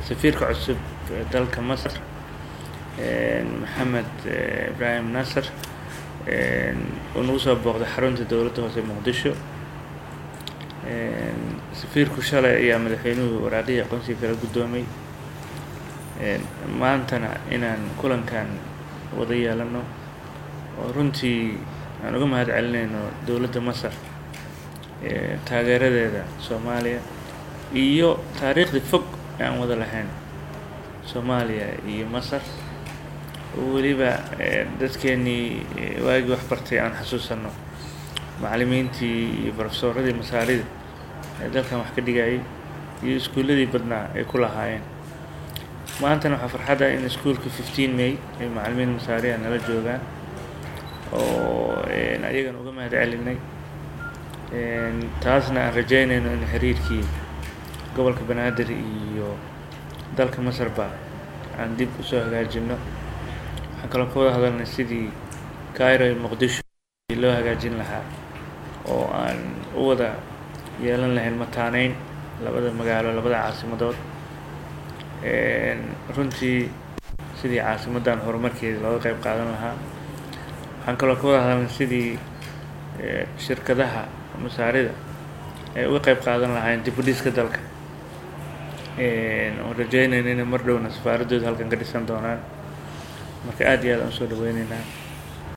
safiirka cusub dalka Masar Maxamed Ibrahim Nasser oo nagu soo booqday xarunta dowladda hoose Muqdisho. safiirku shalay ayaa madaxweynuhu waraaqihii aqoonsiga kala guddoomay. maantana inaan kulankan wada yeelano oo runtii aan uga mahad celinayno dowladda Masar taageeradeeda Soomaaliya iyo taariikhda fog aan wada lahayn Soomaaliya iyo Masar. weliba dadkeenii waagii wax bartay aan xasuusano macallimiintii iyo professoradii Masaarida ee dalkan wax ka dhigayay iyo iskuuladii badnaa ay ku lahaayeen. maantana waxaa farxad ah in iskuulka 15 May ay macallimiin Masaari ah nala joogaan oo ayagana uga mahad celinay. taasna aan rajaynayno in xiriirkii gobolka Banaadir iyo dalka Masarba aan dib u soo hagaajino. waxaan kaloo ka wada hadalnay sidii Cairo iyo Muqdisho loo hagaajin lahaa oo aan u wada yeelan lahayn mataaneyn labada magaalo, labada caasimadood. runtii sidii caasimadan horumarkeeda looga qayb qaadan lahaa. waxaan kaloo ka wada hadalnay sidii shirkadaha Masaarida ay uga qayb qaadan lahaayeen dib u dhiska dalka. oo rajaynayno inay mar dhowna safaaradooda halkan ka dhisan doonaan. marka aad iyo aad aan soo dhaweynaynaa.